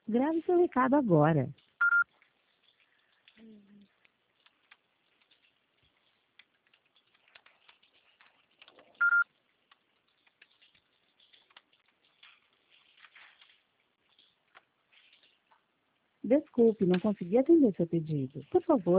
Grave seu recado agora. Desculpe, não consegui atender seu pedido. Por favor,